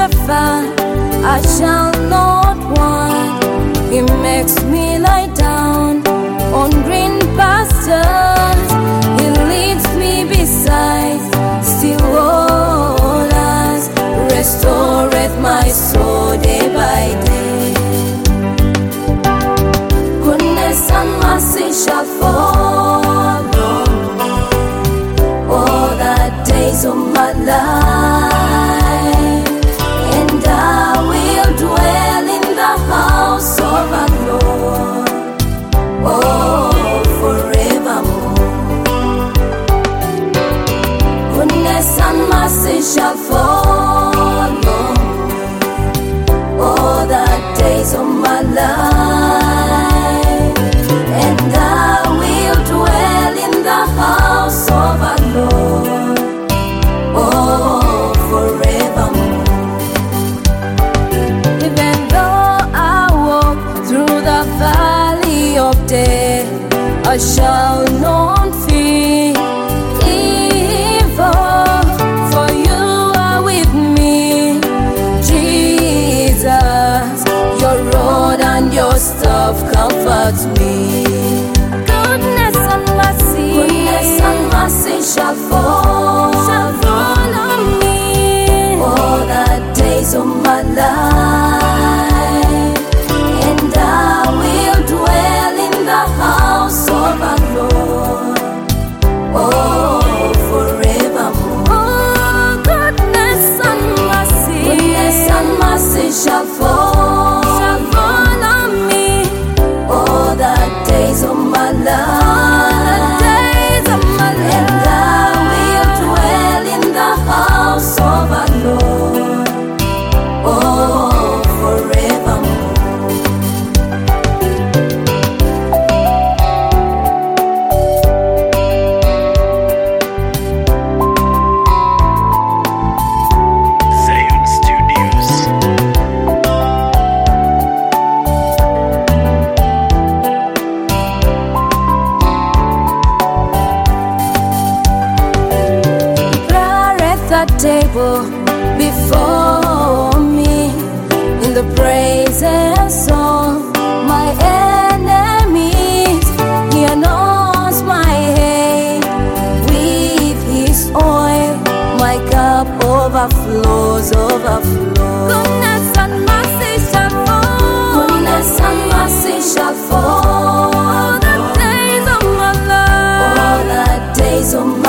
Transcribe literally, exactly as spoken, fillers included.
the fat, I shall not want. He makes me lie down on green pastures. He leads me beside still waters, restoreth my soul day by day. Goodness and mercy shall follow all the days of my life, and I will dwell in the house of the Lord, oh, forevermore. Goodness and mercy shall follow all the days of my life, and I will dwell in the house of the Lord, oh, forevermore. Even though I walk through the valley of death, I shall not fear evil, for you are with me, Jesus. Your rod and your staff comforts me. Goodness and mercy, goodness and mercy shall follow, shall follow me all the days of my life, and I will dwell in the house of the Lord, oh, forevermore. Oh, goodness and mercy, goodness and mercy shall follow, shall follow me all the days of my life, days of my life, and I will dwell in the house of the Lord, oh, forevermore. Zion Studios. Prepareth a table before me in the presence of my enemies. He anoints my head with his oil, my cup overflows, overflows. Goodness and mercy shall follow, goodness and mercy shall follow all the days of my life, all the days of my